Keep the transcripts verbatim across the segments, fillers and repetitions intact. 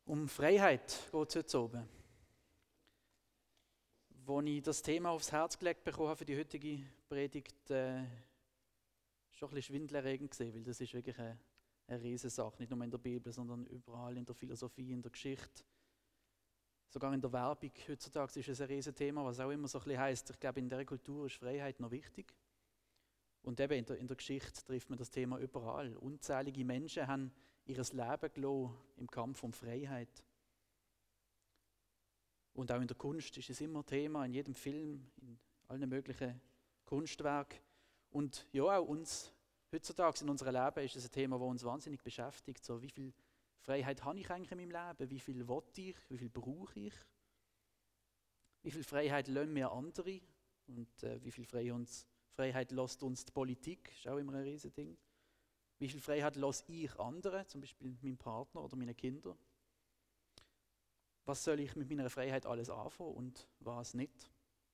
Um Freiheit geht es heute oben. Als ich das Thema aufs Herz gelegt bekommen habe für die heutige Predigt, äh, schon ein bisschen schwindelerregend gesehen, weil das ist wirklich eine, eine Riesensache, nicht nur in der Bibel, sondern überall in der Philosophie, in der Geschichte, sogar in der Werbung. Heutzutage ist es ein Riesenthema, was auch immer so ein bisschen heisst. Ich glaube, in dieser Kultur ist Freiheit noch wichtig. Und eben in der, in der Geschichte trifft man das Thema überall. Unzählige Menschen haben ihr Leben gelassen im Kampf um Freiheit. Und auch in der Kunst ist es immer Thema, in jedem Film, in allen möglichen Kunstwerken. Und ja, auch uns heutzutage in unserem Leben ist es ein Thema, das uns wahnsinnig beschäftigt. So, wie viel Freiheit habe ich eigentlich in meinem Leben? Wie viel will ich? Wie viel brauche ich? Wie viel Freiheit lassen mir andere? Und äh, wie viel Freiheit, uns, Freiheit lässt uns die Politik? Das ist auch immer ein Riesending. Wie viel Freiheit lasse ich anderen, zum Beispiel meinem Partner oder meinen Kindern? Was soll ich mit meiner Freiheit alles anfangen und was nicht?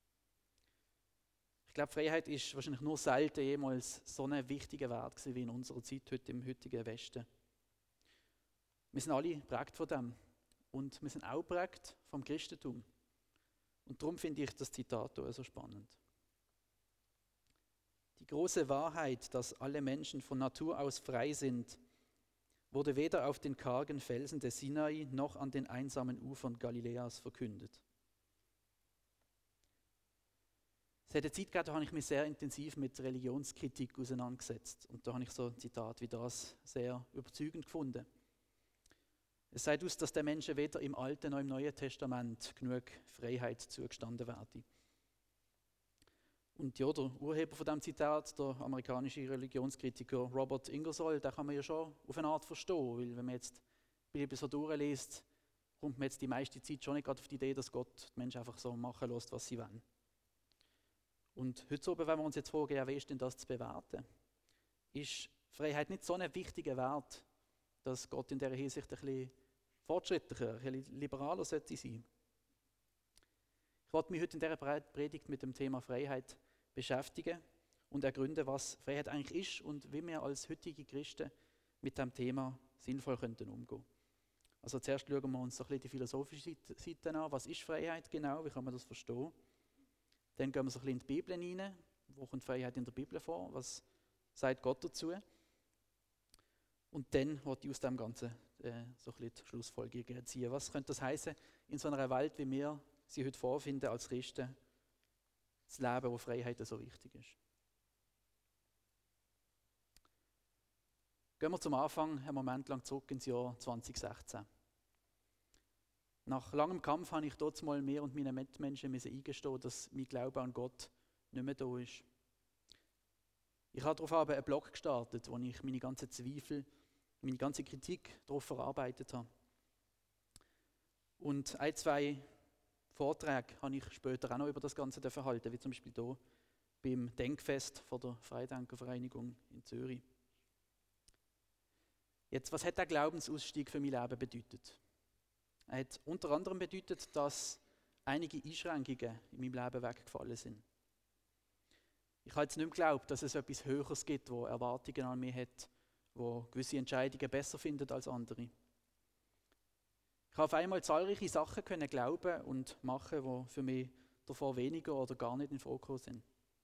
Ich glaube, Freiheit ist wahrscheinlich nur selten jemals so ein wichtiger Wert gewesen wie in unserer Zeit heute im heutigen Westen. Wir sind alle geprägt von dem und wir sind auch geprägt vom Christentum. Und darum finde ich das Zitat hier so spannend. Die große Wahrheit, dass alle Menschen von Natur aus frei sind, wurde weder auf den kargen Felsen des Sinai noch an den einsamen Ufern Galiläas verkündet. Es hat eine Zeit gegeben, da habe ich mich sehr intensiv mit Religionskritik auseinandergesetzt. Und da habe ich so ein Zitat wie das sehr überzeugend gefunden. Es sagt aus, dass den Menschen weder im Alten noch im Neuen Testament genug Freiheit zugestanden werde. Und ja, der Urheber von diesem Zitat, der amerikanische Religionskritiker Robert Ingersoll, den kann man ja schon auf eine Art verstehen, weil wenn man jetzt die Bibel so durchliest, kommt man jetzt die meiste Zeit schon nicht gerade auf die Idee, dass Gott die Menschen einfach so machen lässt, was sie wollen. Und heute oben, wenn wir uns jetzt fragen, ja, wie ist denn das zu bewerten? Ist Freiheit nicht so ein wichtiger Wert, dass Gott in dieser Hinsicht ein bisschen fortschrittlicher, ein bisschen liberaler sollte sein? Ich wollte mich heute in dieser Predigt mit dem Thema Freiheit beschäftigen und ergründen, was Freiheit eigentlich ist und wie wir als heutige Christen mit dem Thema sinnvoll könnten umgehen. Also zuerst schauen wir uns so ein bisschen die philosophische Seite an. Was ist Freiheit genau? Wie kann man das verstehen? Dann gehen wir so ein bisschen in die Bibel hinein. Wo kommt Freiheit in der Bibel vor? Was sagt Gott dazu? Und dann wollte ich aus dem Ganzen äh, so ein bisschen die Schlussfolgerungen ziehen. Was könnte das heißen in so einer Welt, wie wir sie heute vorfinden als Christen, das Leben, wo Freiheit so wichtig ist? Gehen wir zum Anfang einen Moment lang zurück ins Jahr zwanzig sechzehn. Nach langem Kampf habe ich dort mal mir und meinen Mitmenschen eingestehen, dass mein Glaube an Gott nicht mehr da ist. Ich habe darauf aber einen Blog gestartet, wo ich meine ganzen Zweifel, meine ganze Kritik darauf verarbeitet habe. Und ein, zwei Vorträge habe ich später auch noch über das Ganze verhalten, wie zum Beispiel hier beim Denkfest von der Freidenkervereinigung in Zürich. Jetzt, was hat der Glaubensausstieg für mein Leben bedeutet? Er hat unter anderem bedeutet, dass einige Einschränkungen in meinem Leben weggefallen sind. Ich habe jetzt nicht mehr geglaubt, dass es etwas Höheres gibt, das Erwartungen an mich hat, wo gewisse Entscheidungen besser findet als andere. Ich habe auf einmal zahlreiche Sachen können glauben und machen, die für mich davor weniger oder gar nicht in Frage gekommen sind.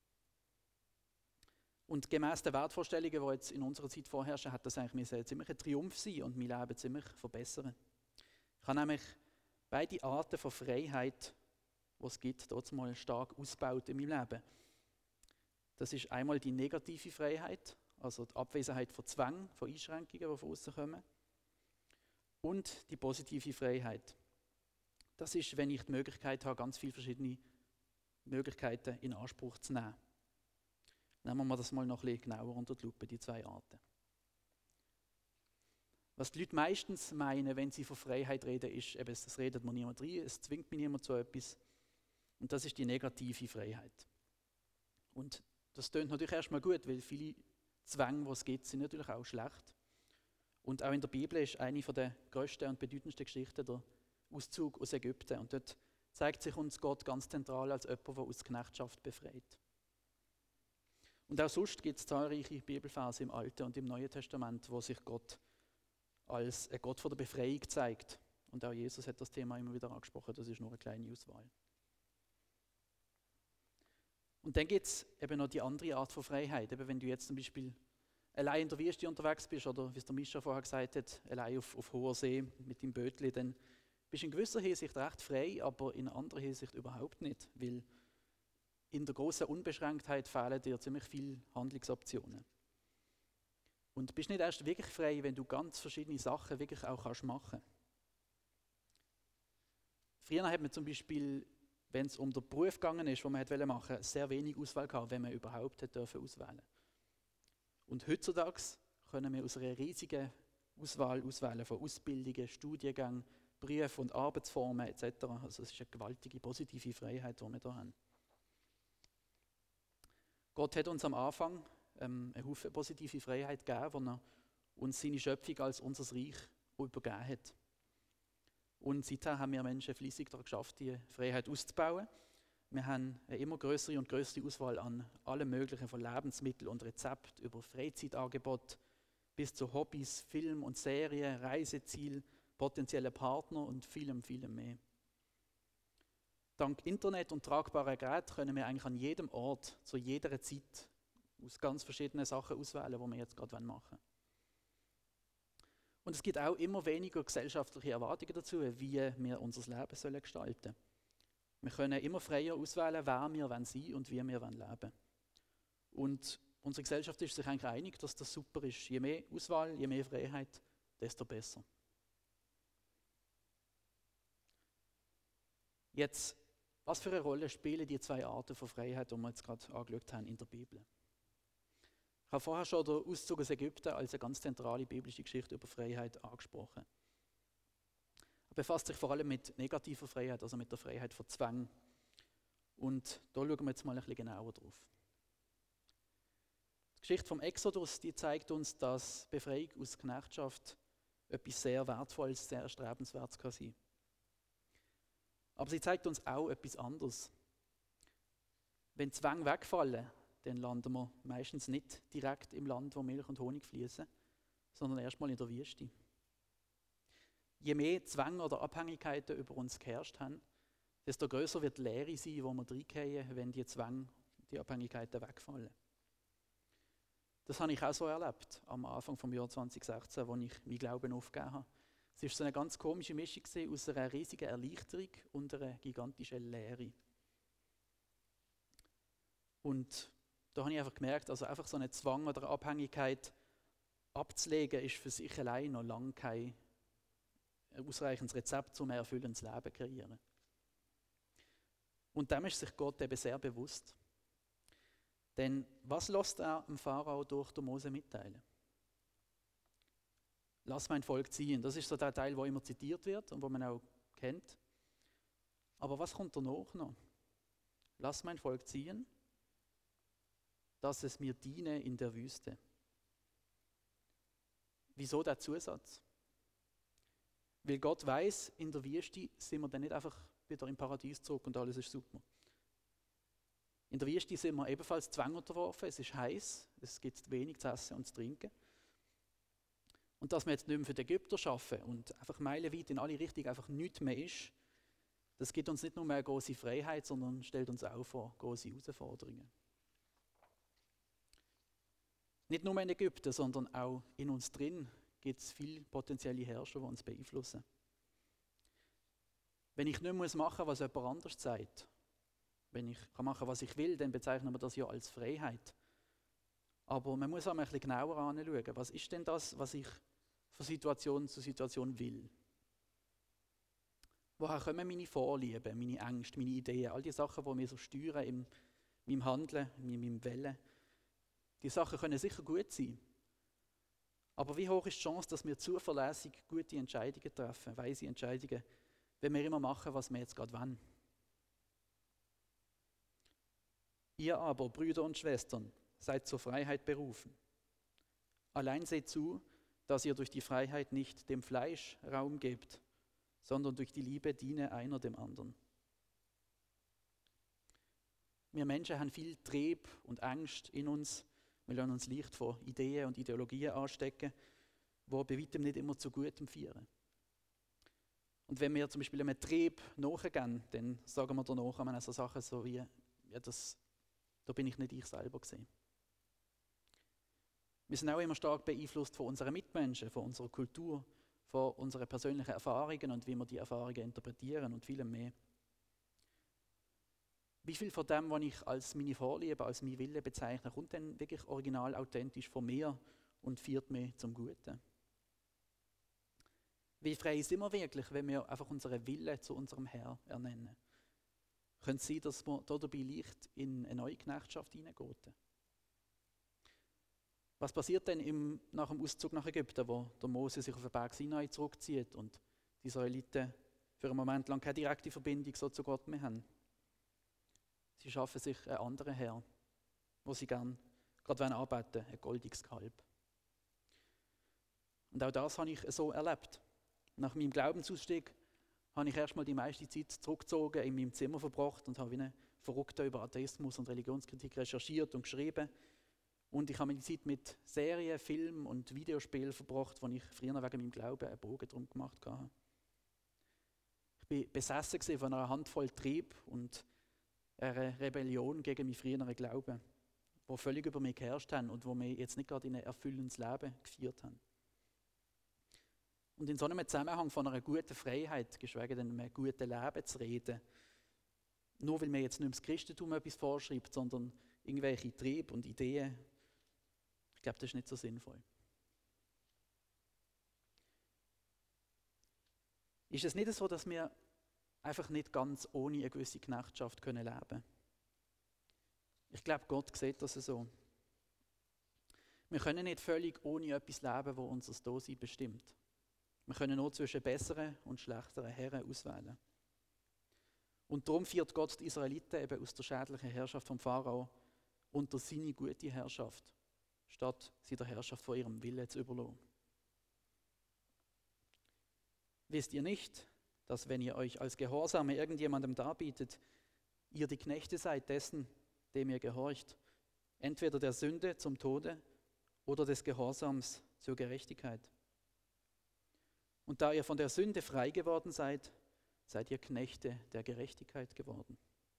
Und gemäss den Wertvorstellungen, die jetzt in unserer Zeit vorherrschen, hat das eigentlich ein ziemlich ein Triumph sein und mein Leben ziemlich verbessern. Ich habe nämlich beide Arten von Freiheit, die es gibt, dort mal stark ausgebaut in meinem Leben. Das ist einmal die negative Freiheit, also die Abwesenheit von Zwängen, von Einschränkungen, die von außen kommen. Und die positive Freiheit. Das ist, wenn ich die Möglichkeit habe, ganz viele verschiedene Möglichkeiten in Anspruch zu nehmen. Nehmen wir das mal noch ein bisschen genauer unter die Lupe, die zwei Arten. Was die Leute meistens meinen, wenn sie von Freiheit reden, ist, eben, das redet man niemand rein, es zwingt mich niemand zu etwas. Und das ist die negative Freiheit. Und das klingt natürlich erstmal gut, weil viele Zwänge, die es gibt, sind natürlich auch schlecht. Und auch in der Bibel ist eine der grössten und bedeutendsten Geschichten der Auszug aus Ägypten. Und dort zeigt sich uns Gott ganz zentral als jemand, der aus Knechtschaft befreit. Und auch sonst gibt es zahlreiche Bibelverse im Alten und im Neuen Testament, wo sich Gott als ein Gott von der Befreiung zeigt. Und auch Jesus hat das Thema immer wieder angesprochen, das ist nur eine kleine Auswahl. Und dann gibt es eben noch die andere Art von Freiheit. Eben wenn du jetzt zum Beispiel allein in der Wüste unterwegs bist oder wie es der Mischa vorher gesagt hat, allein auf, auf hoher See mit dem Bötli, dann bist du in gewisser Hinsicht recht frei, aber in anderer Hinsicht überhaupt nicht, weil in der großen Unbeschränktheit fehlen dir ziemlich viele Handlungsoptionen. Und du bist nicht erst wirklich frei, wenn du ganz verschiedene Sachen wirklich auch kannst machen. Früher hat man zum Beispiel, wenn es um den Beruf gegangen ist, den man machen wollte, sehr wenig Auswahl gehabt, wenn man überhaupt hätte dürfen auswählen. Und heutzutage können wir aus einer riesigen Auswahl auswählen von Ausbildungen, Studiengängen, Berufen und Arbeitsformen et cetera. Also es ist eine gewaltige positive Freiheit, die wir hier haben. Gott hat uns am Anfang ähm, eine Haufen positive Freiheit gegeben, wo er uns seine Schöpfung als unser Reich übergeben hat. Und seither haben wir Menschen fleissig daran geschafft, diese Freiheit auszubauen. Wir haben eine immer größere und größere Auswahl an allem Möglichen, von Lebensmitteln und Rezepten über Freizeitangebote bis zu Hobbys, Film und Serien, Reiseziel, potenzielle Partner und vielem, vielem mehr. Dank Internet und tragbaren Geräten können wir eigentlich an jedem Ort, zu jeder Zeit, aus ganz verschiedenen Sachen auswählen, die wir jetzt gerade machen wollen. Und es gibt auch immer weniger gesellschaftliche Erwartungen dazu, wie wir unser Leben sollen gestalten sollen. Wir können immer freier auswählen, wer wir sein wollen und wie wir leben wollen. Und unsere Gesellschaft ist sich eigentlich einig, dass das super ist. Je mehr Auswahl, je mehr Freiheit, desto besser. Jetzt, was für eine Rolle spielen die zwei Arten von Freiheit, die wir jetzt gerade angeschaut haben in der Bibel? Ich habe vorher schon den Auszug aus Ägypten als eine ganz zentrale biblische Geschichte über Freiheit angesprochen. Er befasst sich vor allem mit negativer Freiheit, also mit der Freiheit von Zwang. Und da schauen wir jetzt mal ein bisschen genauer drauf. Die Geschichte vom Exodus, die zeigt uns, dass Befreiung aus Knechtschaft etwas sehr Wertvolles, sehr Erstrebenswertes kann sein. Aber sie zeigt uns auch etwas anderes. Wenn Zwänge wegfallen, dann landen wir meistens nicht direkt im Land, wo Milch und Honig fließen, sondern erstmal in der Wüste. Je mehr Zwänge oder Abhängigkeiten über uns geherrscht haben, desto größer wird die Leere sein, wo wir reingehen, wenn die Zwänge, die Abhängigkeiten wegfallen. Das habe ich auch so erlebt, am Anfang des Jahres zwanzig sechzehn, als ich meinen Glauben aufgegeben habe. Es war so eine ganz komische Mischung aus einer riesigen Erleichterung und einer gigantischen Leere. Und da habe ich einfach gemerkt, also einfach so einen Zwang oder eine Abhängigkeit abzulegen, ist für sich allein noch lange kein ausreichendes Rezept, um ein erfüllendes Leben zu kreieren. Und dem ist sich Gott eben sehr bewusst. Denn was lässt er dem Pharao durch den Mose mitteilen? Lass mein Volk ziehen. Das ist so der Teil, der immer zitiert wird und wo man auch kennt. Aber was kommt danach noch? Lass mein Volk ziehen, dass es mir diene in der Wüste. Wieso der Zusatz? Weil Gott weiß, in der Wüste sind wir dann nicht einfach wieder im Paradies zurück und alles ist super. In der Wüste sind wir ebenfalls Zwang unterworfen, es ist heiß, es gibt wenig zu essen und zu trinken. Und dass wir jetzt nicht mehr für die Ägypter arbeiten und einfach meilenweit in alle Richtungen einfach nichts mehr ist, das gibt uns nicht nur mehr eine große Freiheit, sondern stellt uns auch vor große Herausforderungen. Nicht nur in Ägypten, sondern auch in uns drin gibt es viele potenzielle Herrscher, die uns beeinflussen. Wenn ich nicht machen muss, was jemand anderes sagt, wenn ich machen kann, was ich will, dann bezeichnen wir das ja als Freiheit. Aber man muss auch mal ein bisschen genauer anschauen, was ist denn das, was ich von Situation zu Situation will? Woher kommen meine Vorlieben, meine Ängste, meine Ideen, all die Sachen, die mir so steuern in meinem Handeln, in meinem Wollen? Die Sachen können sicher gut sein. Aber wie hoch ist die Chance, dass wir zuverlässig gute Entscheidungen treffen, weise Entscheidungen, wenn wir immer machen, was wir jetzt gerade wollen? Ihr aber, Brüder und Schwestern, seid zur Freiheit berufen. Allein seht zu, dass ihr durch die Freiheit nicht dem Fleisch Raum gebt, sondern durch die Liebe diene einer dem anderen. Wir Menschen haben viel Trieb und Angst in uns. Wir lassen uns leicht von Ideen und Ideologien anstecken, die bei weitem nicht immer zu Gutem führen. Und wenn wir zum Beispiel einem Trieb nachgehen, dann sagen wir danach an so Sachen so wie, ja, das, da bin ich nicht ich selber gewesen. Wir sind auch immer stark beeinflusst von unseren Mitmenschen, von unserer Kultur, von unseren persönlichen Erfahrungen und wie wir die Erfahrungen interpretieren und vielem mehr. Wie viel von dem, was ich als meine Vorliebe, als mein Wille bezeichne, kommt denn wirklich original authentisch von mir und führt mich zum Guten? Wie frei sind wir wirklich, wenn wir einfach unseren Willen zu unserem Herr ernennen? Könnte es sein, dass wir dabei leicht in eine neue Knechtschaft hineingehen? Was passiert denn im, nach dem Auszug nach Ägypten, wo der Mose sich auf den Berg Sinai zurückzieht und die Israeliten für einen Moment lang keine direkte Verbindung so zu Gott mehr haben? Sie schaffen sich einen anderen Herr, wo sie gern gerade arbeiten wollen, ein goldiges Kalb. Und auch das habe ich so erlebt. Nach meinem Glaubensausstieg habe ich erstmal die meiste Zeit zurückgezogen, in meinem Zimmer verbracht und habe wie ein Verrückter über Atheismus und Religionskritik recherchiert und geschrieben. Und ich habe meine Zeit mit Serien, Filmen und Videospielen verbracht, wo ich früher wegen meinem Glauben einen Bogen drum gemacht habe. Ich war besessen von einer Handvoll Trieb und einer Rebellion gegen meinen früheren Glauben, die völlig über mich geherrscht haben und die mich jetzt nicht gerade in ein erfüllendes Leben geführt haben. Und in so einem Zusammenhang von einer guten Freiheit, geschweige denn einem guten Leben zu reden, nur weil mir jetzt nicht mehr das Christentum etwas vorschreibt, sondern irgendwelche Triebe und Ideen, ich glaube, das ist nicht so sinnvoll. Ist es nicht so, dass wir einfach nicht ganz ohne eine gewisse Knechtschaft können leben? Ich glaube, Gott sieht das so. Wir können nicht völlig ohne etwas leben, das unser Dasein bestimmt. Wir können nur zwischen besseren und schlechteren Herren auswählen. Und darum führt Gott die Israeliten eben aus der schädlichen Herrschaft vom Pharao unter seine gute Herrschaft, statt sie der Herrschaft von ihrem Willen zu überlassen. Wisst ihr nicht, dass wenn ihr euch als Gehorsame irgendjemandem darbietet, ihr die Knechte seid dessen, dem ihr gehorcht, entweder der Sünde zum Tode oder des Gehorsams zur Gerechtigkeit? Und da ihr von der Sünde frei geworden seid, seid ihr Knechte der Gerechtigkeit geworden.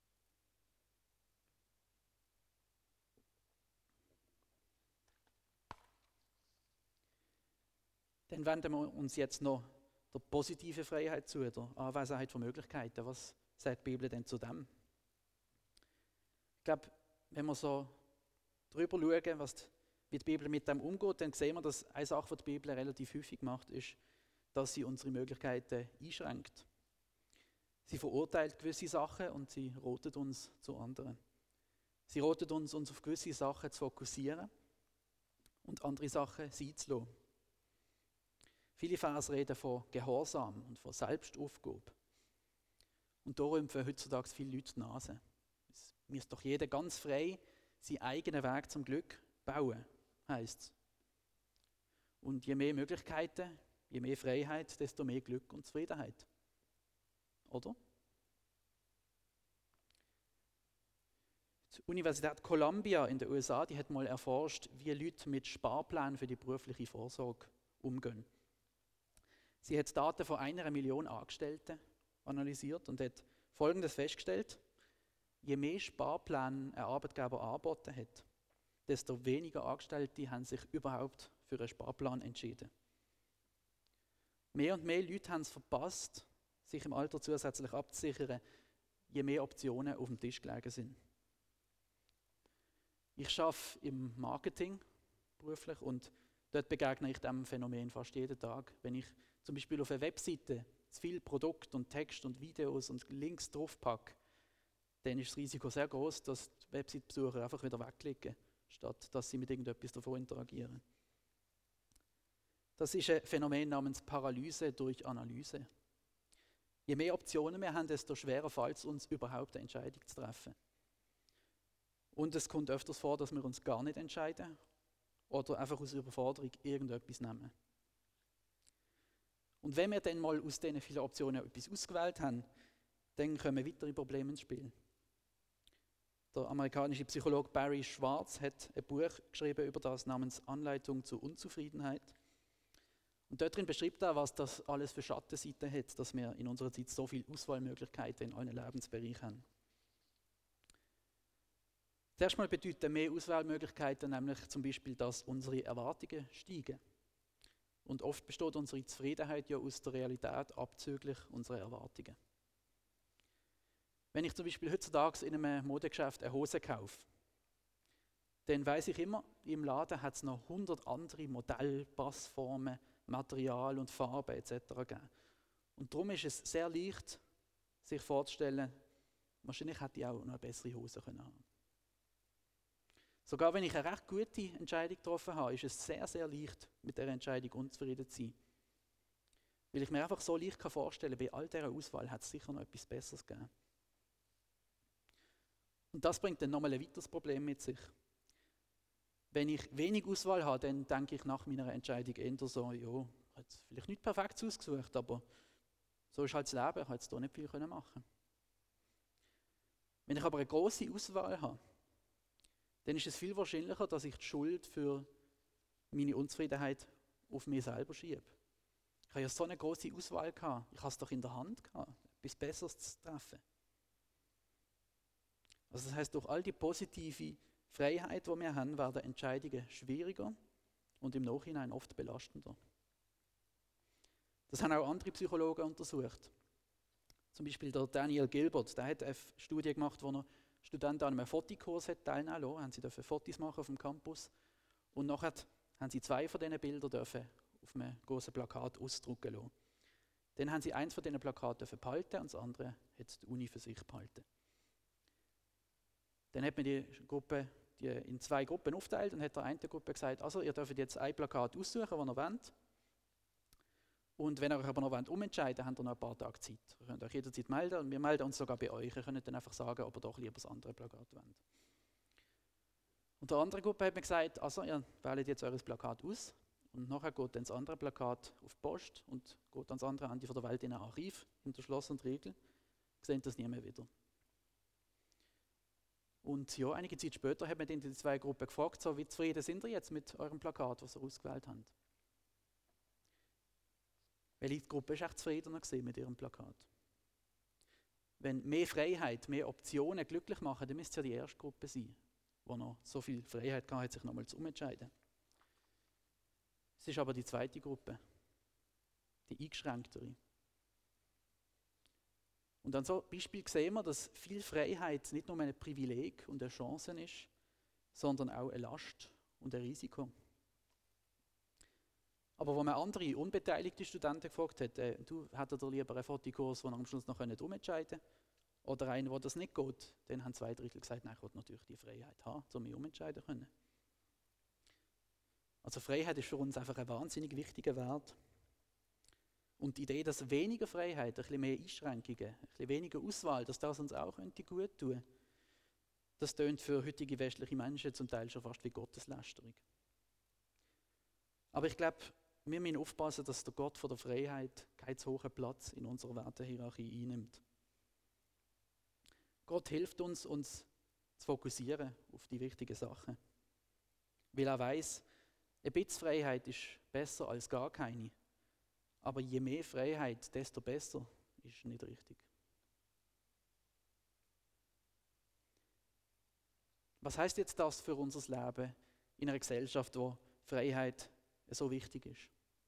Dann wenden wir uns jetzt noch der positive Freiheit zu, der Anwesenheit von Möglichkeiten. Was sagt die Bibel denn zu dem? Ich glaube, wenn wir so drüber schauen, was die, wie die Bibel mit dem umgeht, dann sehen wir, dass eine Sache, die die Bibel relativ häufig macht, ist, dass sie unsere Möglichkeiten einschränkt. Sie verurteilt gewisse Sachen und sie rotet uns zu anderen. Sie rotet uns, uns auf gewisse Sachen zu fokussieren und andere Sachen sein zu lassen. Viele Verse reden von Gehorsam und von Selbstaufgabe. Und da rümpfen heutzutage viele Leute die Nase. Es muss doch jeder ganz frei seinen eigenen Weg zum Glück bauen, heisst es. Und je mehr Möglichkeiten, je mehr Freiheit, desto mehr Glück und Zufriedenheit. Oder? Die Universität Columbia in den U S A, die hat mal erforscht, wie Leute mit Sparplänen für die berufliche Vorsorge umgehen. Sie hat Daten von einer Million Angestellten analysiert und hat Folgendes festgestellt: Je mehr Sparpläne ein Arbeitgeber angeboten hat, desto weniger Angestellte haben sich überhaupt für einen Sparplan entschieden. Mehr und mehr Leute haben es verpasst, sich im Alter zusätzlich abzusichern, je mehr Optionen auf dem Tisch gelegen sind. Ich arbeite im Marketing beruflich und dort begegne ich diesem Phänomen fast jeden Tag. Wenn ich zum Beispiel auf einer Webseite zu viel Produkt und Text und Videos und Links draufpacke, dann ist das Risiko sehr groß, dass die Website-Besucher einfach wieder wegklicken, statt dass sie mit irgendetwas davon interagieren. Das ist ein Phänomen namens Paralyse durch Analyse. Je mehr Optionen wir haben, desto schwerer fällt es uns, überhaupt eine Entscheidung zu treffen. Und es kommt öfters vor, dass wir uns gar nicht entscheiden oder einfach aus Überforderung irgendetwas nehmen. Und wenn wir dann mal aus diesen vielen Optionen etwas ausgewählt haben, dann kommen weitere Probleme ins Spiel. Der amerikanische Psychologe Barry Schwartz hat ein Buch geschrieben über das namens Anleitung zur Unzufriedenheit. Und dort drin beschreibt er, was das alles für Schattenseiten hat, dass wir in unserer Zeit so viele Auswahlmöglichkeiten in allen Lebensbereichen haben. Zuerst mal bedeuten mehr Auswahlmöglichkeiten nämlich zum Beispiel, dass unsere Erwartungen steigen. Und oft besteht unsere Zufriedenheit ja aus der Realität abzüglich unserer Erwartungen. Wenn ich zum Beispiel heutzutage in einem Modegeschäft eine Hose kaufe, dann weiss ich immer, im Laden hat es noch hundert andere Modelle, Passformen, Material und Farben et cetera gegeben. Und darum ist es sehr leicht, sich vorzustellen, wahrscheinlich hätte ich auch noch eine bessere Hose können haben. Sogar wenn ich eine recht gute Entscheidung getroffen habe, ist es sehr, sehr leicht, mit dieser Entscheidung unzufrieden zu sein. Weil ich mir einfach so leicht vorstellen kann, bei all dieser Auswahl hat es sicher noch etwas Besseres gegeben. Und das bringt dann nochmal ein weiteres Problem mit sich. Wenn ich wenig Auswahl habe, dann denke ich nach meiner Entscheidung eher so, ja, ich habe vielleicht nicht perfekt ausgesucht, aber so ist halt das Leben, ich habe jetzt hier nicht viel machen. Wenn ich aber eine grosse Auswahl habe, dann ist es viel wahrscheinlicher, dass ich die Schuld für meine Unzufriedenheit auf mich selber schiebe. Ich habe ja so eine grosse Auswahl gehabt, ich habe es doch in der Hand gehabt, etwas Besseres zu treffen. Also das heisst, durch all die positive Freiheit, die wir haben, werden Entscheidungen schwieriger und im Nachhinein oft belastender. Das haben auch andere Psychologen untersucht. Zum Beispiel der Daniel Gilbert, der hat eine Studie gemacht, wo er Studenten an einem Fotokurs teilnehmen lassen. Haben sie dürfen Fotos machen auf dem Campus. Und nachher haben sie zwei von diesen Bildern dürfen auf einem großen Plakat ausdrucken lassen. Dann haben sie eins von diesen Plakaten behalten und das andere hat die Uni für sich behalten. Dann hat man die Gruppe die in zwei Gruppen aufteilt und hat der einen Gruppe gesagt, also ihr dürft jetzt ein Plakat aussuchen, das ihr wollt. Und wenn ihr euch aber noch wollt, umentscheiden, habt ihr noch ein paar Tage Zeit. Ihr könnt euch jederzeit melden und wir melden uns sogar bei euch. Ihr könnt dann einfach sagen, ob ihr doch lieber das andere Plakat wollt. Und der andere Gruppe hat mir gesagt, also ihr wählt jetzt eures Plakat aus und nachher geht dann das andere Plakat auf die Post und geht ans andere Ende der Welt in ein Archiv, hinter Schloss und Riegel. Ihr seht das nie mehr wieder. Und ja, einige Zeit später hat man dann die zwei Gruppen gefragt, so, wie zufrieden sind ihr jetzt mit eurem Plakat, was ihr ausgewählt habt? Welche Gruppe ist echt zufriedener gewesen mit ihrem Plakat? Wenn mehr Freiheit, mehr Optionen glücklich machen, dann müsste es ja die erste Gruppe sein, die noch so viel Freiheit hatte, sich nochmal zu umentscheiden. Es ist aber die zweite Gruppe, die eingeschränktere. Und an so Beispiel sehen wir, dass viel Freiheit nicht nur ein Privileg und eine Chance ist, sondern auch eine Last und ein Risiko. Aber wo man andere unbeteiligte Studenten gefragt hat, äh, du hättest ihr lieber einen Fotokurs, den ihr am Schluss noch umentscheiden könnt, oder einen, wo das nicht geht, dann haben zwei Drittel gesagt, nein, ich will natürlich die Freiheit haben, um mich umentscheiden zu können. Also Freiheit ist für uns einfach ein wahnsinnig wichtiger Wert. Und die Idee, dass weniger Freiheit, ein bisschen mehr Einschränkungen, ein bisschen weniger Auswahl, dass das uns auch gut tun könnte, das tönt für heutige westliche Menschen zum Teil schon fast wie Gotteslästerung. Aber ich glaube, wir müssen aufpassen, dass der Gott von der Freiheit keinen zu hohen Platz in unserer Wertehierarchie einnimmt. Gott hilft uns, uns zu fokussieren auf die wichtigen Sachen. Weil er weiss, ein bisschen Freiheit ist besser als gar keine. Aber je mehr Freiheit, desto besser, ist nicht richtig. Was heißt jetzt das für unser Leben in einer Gesellschaft, wo Freiheit so wichtig ist?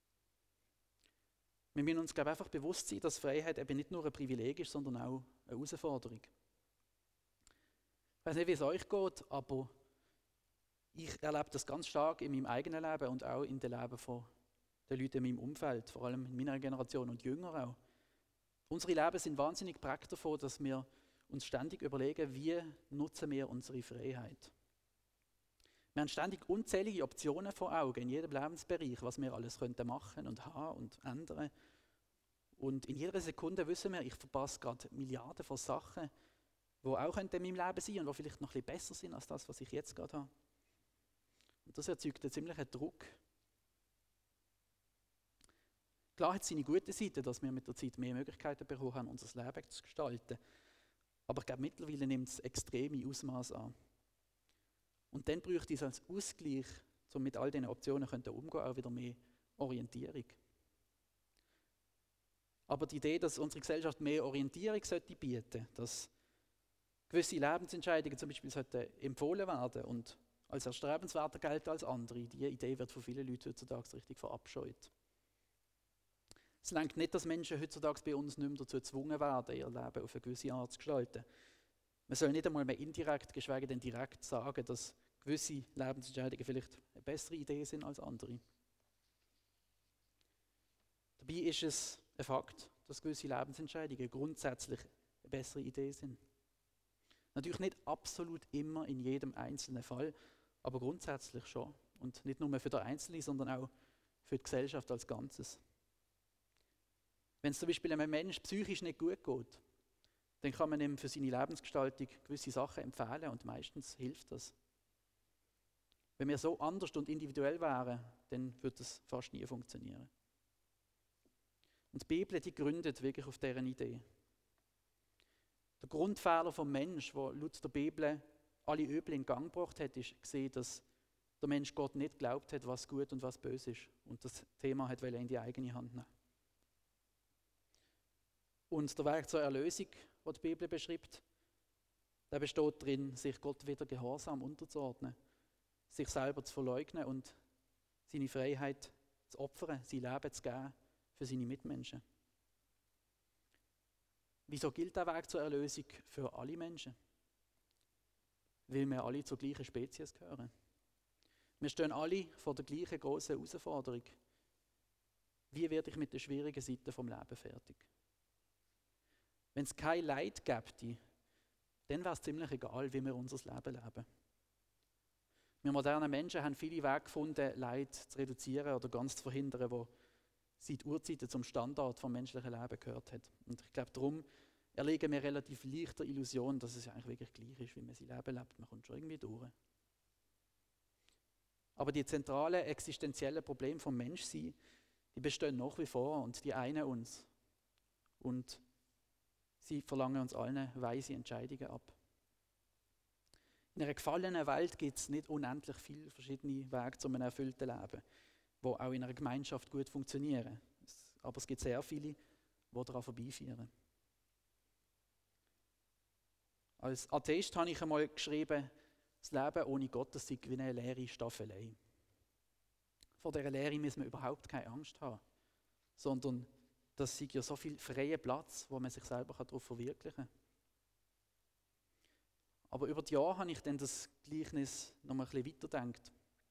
Wir müssen uns, glaube ich, einfach bewusst sein, dass Freiheit eben nicht nur ein Privileg ist, sondern auch eine Herausforderung. Ich weiß nicht, wie es euch geht, aber ich erlebe das ganz stark in meinem eigenen Leben und auch in dem Leben von den Leuten in meinem Umfeld, vor allem in meiner Generation und jünger auch. Unsere Leben sind wahnsinnig geprägt davon, dass wir uns ständig überlegen, wie nutzen wir unsere Freiheit. Wir haben ständig unzählige Optionen vor Augen in jedem Lebensbereich, was wir alles könnten machen und haben und ändern. Und in jeder Sekunde wissen wir, ich verpasse gerade Milliarden von Sachen, die auch in meinem Leben sein und die vielleicht noch ein bisschen besser sind als das, was ich jetzt gerade habe. Und das erzeugt einen ziemlichen Druck. Klar hat es seine gute Seite, dass wir mit der Zeit mehr Möglichkeiten bekommen haben, unser Leben zu gestalten. Aber ich glaube, mittlerweile nimmt es extreme Ausmaße an. Und dann bräuchte es als Ausgleich, um mit all diesen Optionen umzugehen, auch wieder mehr Orientierung. Aber die Idee, dass unsere Gesellschaft mehr Orientierung sollte bieten, dass gewisse Lebensentscheidungen zum Beispiel sollten empfohlen werden und als erstrebenswerter gelten als andere, diese Idee wird von vielen Leuten heutzutage richtig verabscheut. Es reicht nicht, dass Menschen heutzutage bei uns nicht mehr dazu gezwungen werden, ihr Leben auf eine gewisse Art zu gestalten. Man soll nicht einmal mehr indirekt, geschweige denn direkt sagen, dass gewisse Lebensentscheidungen vielleicht eine bessere Idee sind als andere. Dabei ist es ein Fakt, dass gewisse Lebensentscheidungen grundsätzlich eine bessere Idee sind. Natürlich nicht absolut immer in jedem einzelnen Fall, aber grundsätzlich schon. Und nicht nur für den Einzelnen, sondern auch für die Gesellschaft als Ganzes. Wenn es zum Beispiel einem Menschen psychisch nicht gut geht, dann kann man ihm für seine Lebensgestaltung gewisse Sachen empfehlen und meistens hilft das. Wenn wir so anders und individuell wären, dann würde das fast nie funktionieren. Und die Bibel, die gründet wirklich auf dieser Idee. Der Grundfehler vom Mensch, der laut der Bibel alle Übel in Gang gebracht hat, ist gesehen, dass der Mensch Gott nicht geglaubt hat, was gut und was böse ist. Und das Thema hat in die eigene Hand nehmen. Und der Weg zur Erlösung, den die Bibel beschreibt, der besteht darin, sich Gott wieder gehorsam unterzuordnen, sich selber zu verleugnen und seine Freiheit zu opfern, sein Leben zu geben für seine Mitmenschen. Wieso gilt der Weg zur Erlösung für alle Menschen? Weil wir alle zur gleichen Spezies gehören. Wir stehen alle vor der gleichen grossen Herausforderung. Wie werde ich mit den schwierigen Seiten vom Leben fertig? Wenn es kein Leid gäbe, dann wäre es ziemlich egal, wie wir unser Leben leben. Wir modernen Menschen haben viele Wege gefunden, Leid zu reduzieren oder ganz zu verhindern, wo seit Urzeiten zum Standard vom menschlichen Leben gehört hat. Und ich glaube, darum erlegen wir relativ leicht der Illusion, dass es eigentlich wirklich gleich ist, wie man sein Leben lebt. Man kommt schon irgendwie durch. Aber die zentralen existenziellen Probleme vom Menschsein, die bestehen nach wie vor und die einen uns. Und sie verlangen uns allen weise Entscheidungen ab. In einer gefallenen Welt gibt es nicht unendlich viele verschiedene Wege zu einem erfüllten Leben, die auch in einer Gemeinschaft gut funktionieren. Aber es gibt sehr viele, die daran vorbeiführen. Als Atheist habe ich einmal geschrieben, das Leben ohne Gott, das sei wie eine leere Staffelei. Vor dieser Leere müssen wir überhaupt keine Angst haben, sondern das sei ja so viel freier Platz, wo man sich selber darauf verwirklichen kann. Aber über die Jahre habe ich dann das Gleichnis noch mal ein bisschen weitergedacht.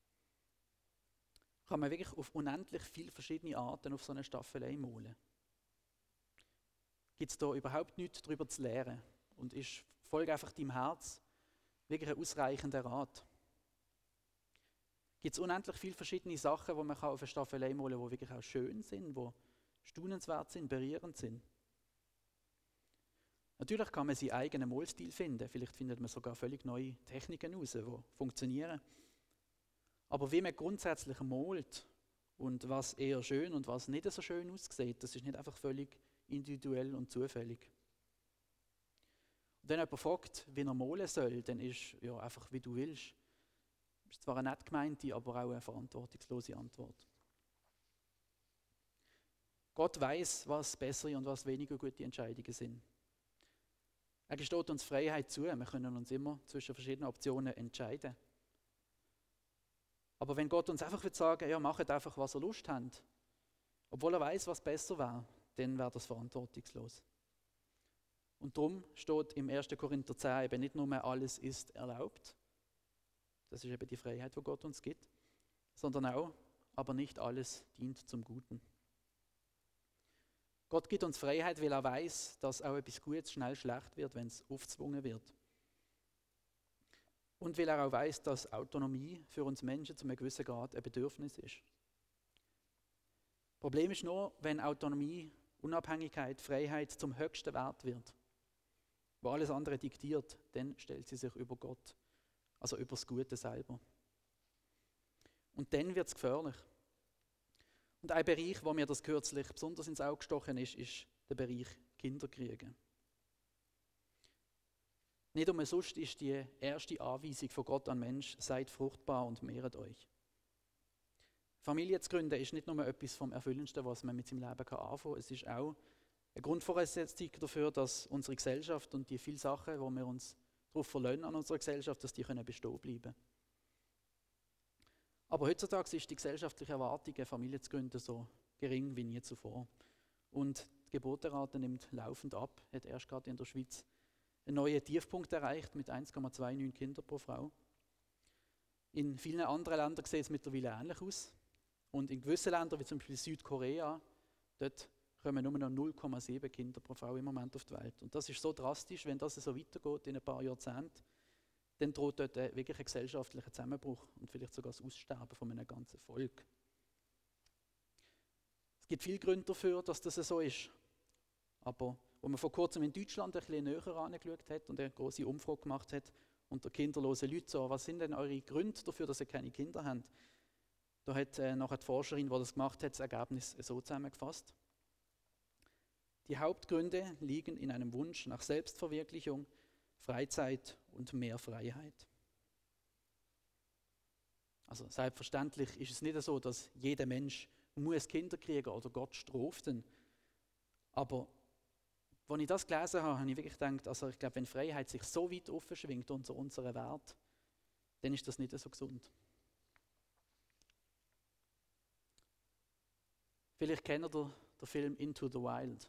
Kann man wirklich auf unendlich viele verschiedene Arten auf so eine Staffelei malen? Gibt es da überhaupt nichts darüber zu lernen? Und ist folge einfach deinem Herz wirklich ein ausreichender Rat? Gibt es unendlich viele verschiedene Sachen, die man auf eine Staffelei malen kann, die wirklich auch schön sind, die staunenswert sind, berührend sind? Natürlich kann man seinen eigenen Malstil finden. Vielleicht findet man sogar völlig neue Techniken heraus, die funktionieren. Aber wie man grundsätzlich malt und was eher schön und was nicht so schön aussieht, das ist nicht einfach völlig individuell und zufällig. Und wenn jemand fragt, wie er malen soll, dann ist ja einfach wie du willst. Das ist zwar eine nett gemeinte, aber auch eine verantwortungslose Antwort. Gott weiß, was bessere und was weniger gute Entscheidungen sind. Er gesteht uns Freiheit zu, wir können uns immer zwischen verschiedenen Optionen entscheiden. Aber wenn Gott uns einfach sagen will, ja, macht einfach, was ihr Lust habt, obwohl er weiß, was besser wäre, dann wäre das verantwortungslos. Und darum steht im ersten Korinther zehn eben nicht nur mehr alles ist erlaubt, das ist eben die Freiheit, die Gott uns gibt, sondern auch, aber nicht alles dient zum Guten. Gott gibt uns Freiheit, weil er weiß, dass auch etwas Gutes schnell schlecht wird, wenn es aufgezwungen wird. Und weil er auch weiß, dass Autonomie für uns Menschen zu einem gewissen Grad ein Bedürfnis ist. Problem ist nur, wenn Autonomie, Unabhängigkeit, Freiheit zum höchsten Wert wird, wo alles andere diktiert, dann stellt sie sich über Gott, also über das Gute selber. Und dann wird es gefährlich. Und ein Bereich, wo mir das kürzlich besonders ins Auge gestochen ist, ist der Bereich Kinderkriegen. Nicht umsonst ist die erste Anweisung von Gott an Mensch: seid fruchtbar und mehret euch. Familie zu gründen ist nicht nur etwas vom Erfüllendsten, was man mit seinem Leben anfangen kann. Es ist auch Eine Grundvoraussetzung dafür, dass unsere Gesellschaft und die vielen Sachen, wo wir uns darauf verlassen an unserer Gesellschaft, dass die können bestehen bleiben. Aber heutzutage ist die gesellschaftliche Erwartung, eine Familie zu gründen, so gering wie nie zuvor. Und die Geburtenrate nimmt laufend ab, hat erst gerade in der Schweiz einen neuen Tiefpunkt erreicht mit eins Komma neunundzwanzig Kinder pro Frau. In vielen anderen Ländern sieht es mittlerweile ähnlich aus. Und in gewissen Ländern, wie zum Beispiel Südkorea, dort kommen nur noch null Komma sieben Kinder pro Frau im Moment auf die Welt. Und das ist so drastisch, wenn das so weitergeht in ein paar Jahrzehnten, dann droht dort wirklich ein gesellschaftlicher Zusammenbruch und vielleicht sogar das Aussterben von einem ganzen Volk. Es gibt viele Gründe dafür, dass das so ist. Aber als man vor kurzem in Deutschland ein bisschen näher angeschaut hat und eine große Umfrage gemacht hat unter kinderlosen Leuten, so, was sind denn eure Gründe dafür, dass ihr keine Kinder habt? Da hat äh, nachher die Forscherin, die das gemacht hat, das Ergebnis so zusammengefasst. Die Hauptgründe liegen in einem Wunsch nach Selbstverwirklichung, Freizeit und mehr Freiheit. Also selbstverständlich ist es nicht so, dass jeder Mensch muss Kinder kriegen oder Gott straft ihn. Aber als ich das gelesen habe, habe ich wirklich gedacht, also ich glaube, wenn Freiheit sich so weit aufschwingt unter unseren Wert, dann ist das nicht so gesund. Vielleicht kennt ihr den, den Film Into the Wild.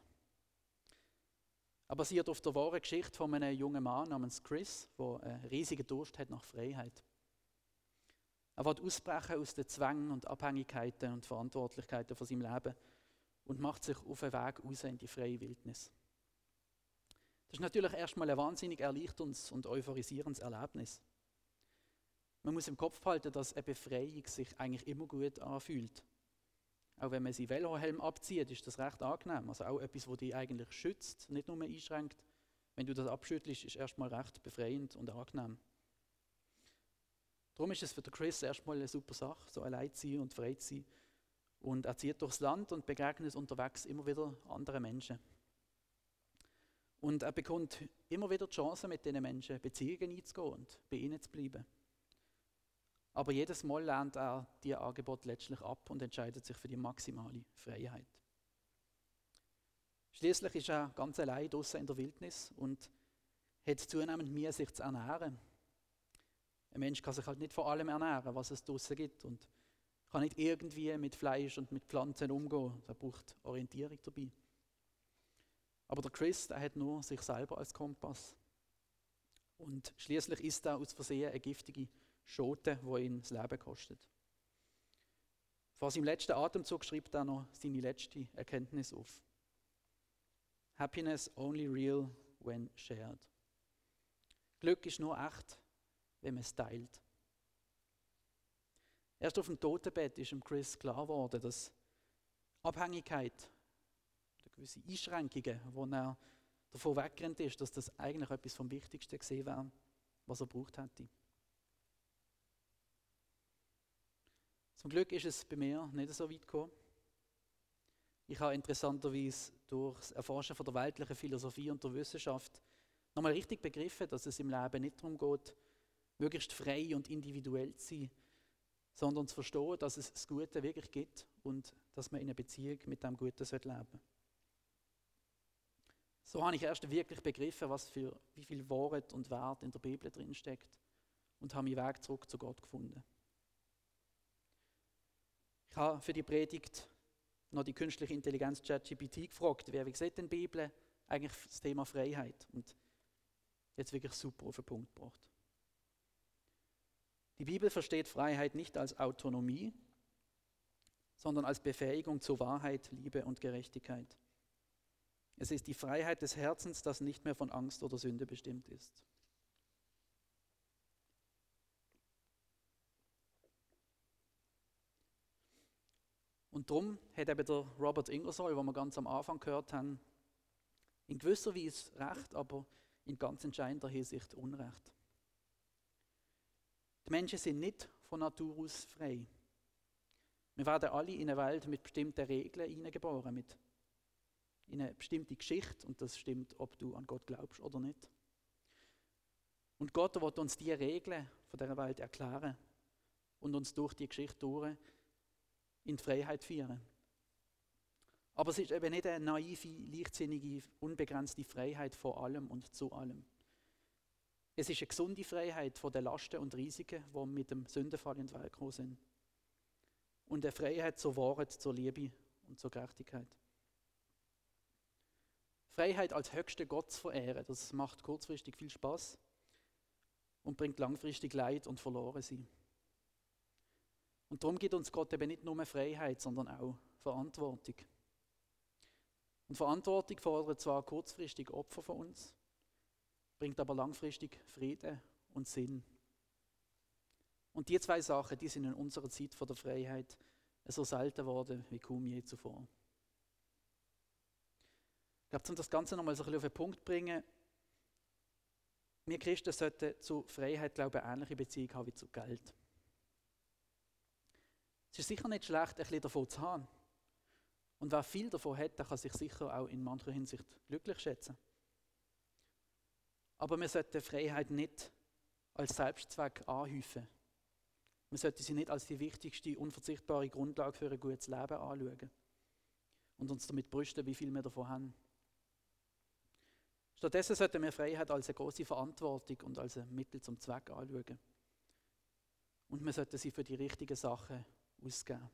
Er basiert auf der wahren Geschichte von einem jungen Mann namens Chris, der einen riesigen Durst hat nach Freiheit. Er will ausbrechen aus den Zwängen und Abhängigkeiten und Verantwortlichkeiten von seinem Leben und macht sich auf den Weg raus in die freie Wildnis. Das ist natürlich erstmal ein wahnsinnig erleichterndes und euphorisierendes Erlebnis. Man muss im Kopf behalten, dass eine Befreiung sich eigentlich immer gut anfühlt. Auch wenn man seinen Velohelm abzieht, ist das recht angenehm. Also auch etwas, das dich eigentlich schützt, nicht nur einschränkt. Wenn du das abschüttelst, ist erstmal recht befreiend und angenehm. Darum ist es für den Chris erstmal eine super Sache, so allein zu sein und frei zu sein. Und er zieht durchs Land und begegnet unterwegs immer wieder anderen Menschen. Und er bekommt immer wieder die Chance, mit diesen Menschen Beziehungen einzugehen und bei ihnen zu bleiben. Aber jedes Mal lehnt er diese Angebote letztlich ab und entscheidet sich für die maximale Freiheit. Schließlich ist er ganz allein draussen in der Wildnis und hat zunehmend Mühe, sich zu ernähren. Ein Mensch kann sich halt nicht von allem ernähren, was es draussen gibt, und kann nicht irgendwie mit Fleisch und mit Pflanzen umgehen. Er braucht Orientierung dabei. Aber der Chris, der hat nur sich selber als Kompass. Und schließlich isst er aus Versehen eine giftige Schote, die ihn das Leben kostet. Vor seinem letzten Atemzug schreibt er noch seine letzte Erkenntnis auf. Happiness only real when shared. Glück ist nur echt, wenn man es teilt. Erst auf dem Totenbett ist ihm Chris klar geworden, dass Abhängigkeit, gewisse Einschränkungen, wo er davon weggerannt ist, dass das eigentlich etwas vom Wichtigsten gewesen wäre, was er gebraucht hätte. Zum Glück ist es bei mir nicht so weit gekommen. Ich habe interessanterweise durch das Erforschen von der weltlichen Philosophie und der Wissenschaft nochmal richtig begriffen, dass es im Leben nicht darum geht, möglichst frei und individuell zu sein, sondern zu verstehen, dass es das Gute wirklich gibt und dass man in einer Beziehung mit dem Guten leben sollte. So habe ich erst wirklich begriffen, was für, wie viel Wahrheit und Wert in der Bibel drin steckt, und habe meinen Weg zurück zu Gott gefunden. Ich habe für die Predigt noch die künstliche Intelligenz ChatGPT gefragt, wer, wie sieht denn die Bibel eigentlich das Thema Freiheit? Und jetzt wirklich super auf den Punkt gebracht. Die Bibel versteht Freiheit nicht als Autonomie, sondern als Befähigung zur Wahrheit, Liebe und Gerechtigkeit. Es ist die Freiheit des Herzens, das nicht mehr von Angst oder Sünde bestimmt ist. Und darum hat eben der Robert Ingersoll, den wir ganz am Anfang gehört haben, in gewisser Weise Recht, aber in ganz entscheidender Hinsicht Unrecht. Die Menschen sind nicht von Natur aus frei. Wir werden alle in eine Welt mit bestimmten Regeln hineingeboren, mit in eine bestimmte Geschichte, und das stimmt, ob du an Gott glaubst oder nicht. Und Gott wird uns diese Regeln von dieser Welt erklären und uns durch die Geschichte durch in die Freiheit führen. Aber es ist eben nicht eine naive, leichtsinnige, unbegrenzte Freiheit vor allem und zu allem. Es ist eine gesunde Freiheit von den Lasten und Risiken, die mit dem Sündenfall in die Welt gekommen sind. Und eine Freiheit zur Wahrheit, zur Liebe und zur Gerechtigkeit. Freiheit als höchsten Gott zu verehren, das macht kurzfristig viel Spaß und bringt langfristig Leid und Verlorensein. Und darum gibt uns Gott eben nicht nur Freiheit, sondern auch Verantwortung. Und Verantwortung fordert zwar kurzfristig Opfer von uns, bringt aber langfristig Frieden und Sinn. Und die zwei Sachen, die sind in unserer Zeit von der Freiheit so selten geworden wie kaum je zuvor. Ich glaube, um das Ganze nochmal so ein bisschen auf den Punkt zu bringen, wir Christen sollten zu Freiheit, glaube ich, eine ähnliche Beziehung haben wie zu Geld. Es ist sicher nicht schlecht, ein bisschen davon zu haben. Und wer viel davon hat, der kann sich sicher auch in mancher Hinsicht glücklich schätzen. Aber wir sollten Freiheit nicht als Selbstzweck anhäufen. Wir sollten sie nicht als die wichtigste, unverzichtbare Grundlage für ein gutes Leben anschauen und uns damit brüsten, wie viel wir davon haben. Stattdessen sollten wir Freiheit als eine große Verantwortung und als ein Mittel zum Zweck anschauen. Und wir sollten sie für die richtigen Sachen ausgeben.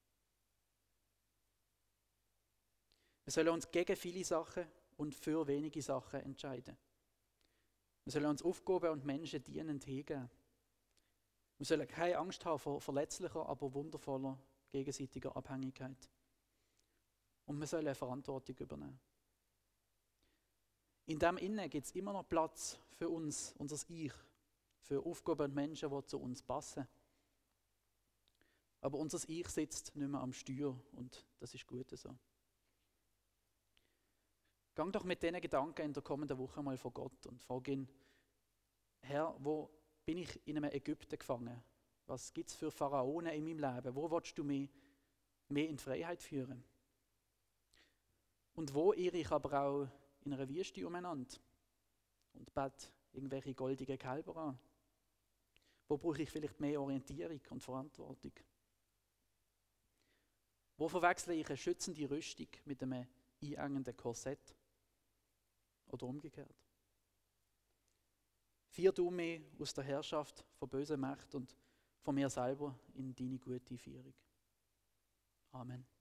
Wir sollen uns gegen viele Sachen und für wenige Sachen entscheiden. Wir sollen uns Aufgaben und Menschen dienend hingeben. Wir sollen keine Angst haben vor verletzlicher, aber wundervoller gegenseitiger Abhängigkeit. Und wir sollen Verantwortung übernehmen. In dem Innen gibt es immer noch Platz für uns, unser Ich, für Aufgaben und Menschen, die zu uns passen. Aber unser Ich sitzt nicht mehr am Steuer und das ist gut so. Gang doch mit diesen Gedanken in der kommenden Woche mal vor Gott und frag ihn, Herr, wo bin ich in einem Ägypten gefangen? Was gibt es für Pharaonen in meinem Leben? Wo willst du mich mehr in Freiheit führen? Und wo irre ich aber auch in einer Wüste umeinander und bete irgendwelche goldigen Kälber an? Wo brauche ich vielleicht mehr Orientierung und Verantwortung? Wo verwechsle ich eine schützende Rüstung mit einem einengenden Korsett? Oder umgekehrt? Führ du mich aus der Herrschaft von böser Macht und von mir selber in deine gute Führung. Amen.